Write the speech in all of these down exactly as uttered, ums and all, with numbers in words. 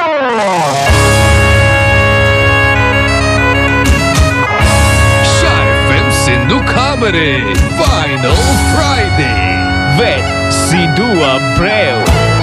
Vinyl Friday with Sidhu Abreu.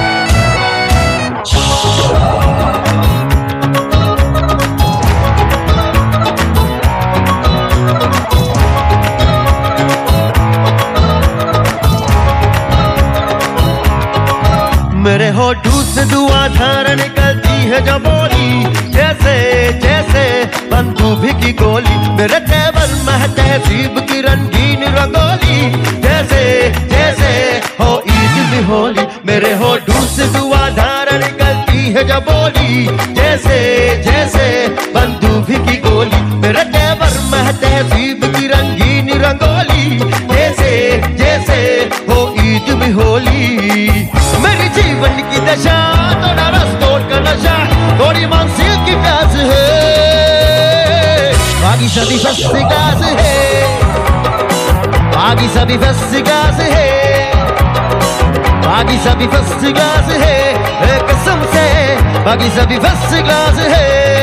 मेरे होठों से धुआंधार निकलती है जब बोली, जैसे जैसे बंदूक की गोली। मेरे तेवर में तहजीब की रंगीन रंगोली, जैसे जैसे हो ईद भी होली। मेरे होठों से धुआंधार निकलती है जब बोली, जैसे जैसे बंदूक की गोली। मेरे तेवर में तहजीब की रंगीन रंगोली, जैसे जैसे हो ईद भी होली। मेरी जीवन की दशा थोड़ा रस तोड़ का नशा, थोड़ी मंजिल की प्यास है, बाकी सभी फर्स्ट क्लास है, बाकी सभी फर्स्ट क्लास है, बाकी सभी फर्स्ट क्लास है, कसम से बाकी सभी फर्स्ट क्लास है।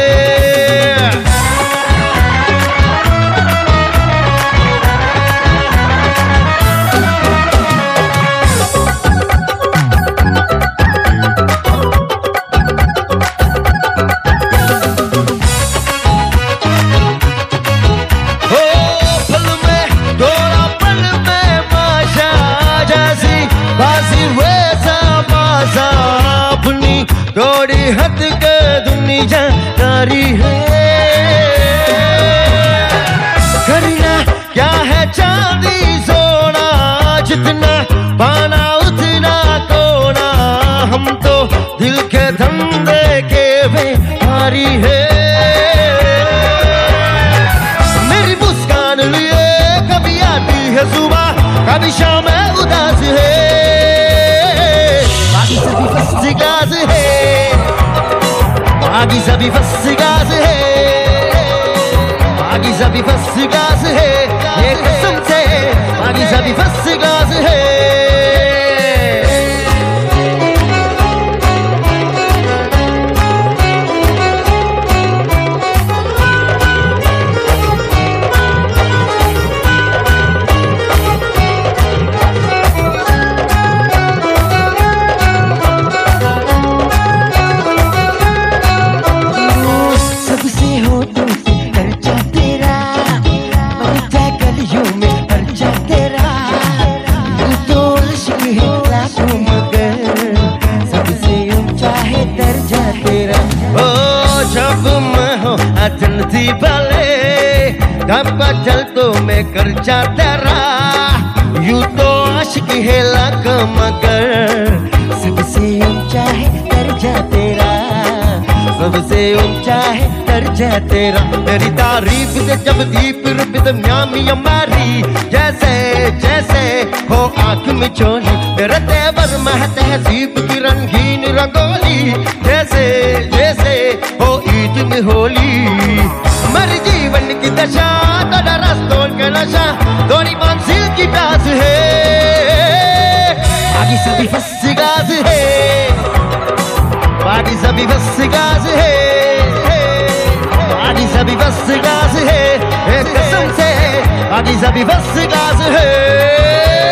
थोड़ी हद के दुनिया नारी है, करना क्या है चांदी सोना, जितना पाना उतना कोना। हम तो दिल के धंधे के व्यापारी है। मेरी मुस्कान लिए कभी आती है सुबह, कभी शाम उदास है, बाकी सभी फर्स्ट क्लास है, बाकी सभी फर्स्ट क्लास है, बाकी सभी फर्स्ट क्लास है, ये कसम से बाकी सभी फर्स्ट क्लास है। थी भले धब्बा चल तो मैं कर जा तेरा, यूं तो आशिक है लाख मगर सबसे ऊंचा है दर्जा तेरा, सबसे ऊंचा है दर्जा तेरा। तेरी तारीफ से जब दीप रुपत म्यामी हमारी, जैसे जैसे हो आंख में चोली। तेरा तेवर में तहजीब की रंगीन रंगोली, जैसे जैसे हो ईद में होली। मेरे जीवन की दशा थोड़ा रस तोड़ का नशा, थोड़ी मंजिल की प्यास है, बाकी सभी फर्स्ट क्लास है, बाकी सभी फर्स्ट क्लास है, बाकी सभी फर्स्ट क्लास है, कसम से बाकी सभी फर्स्ट क्लास है।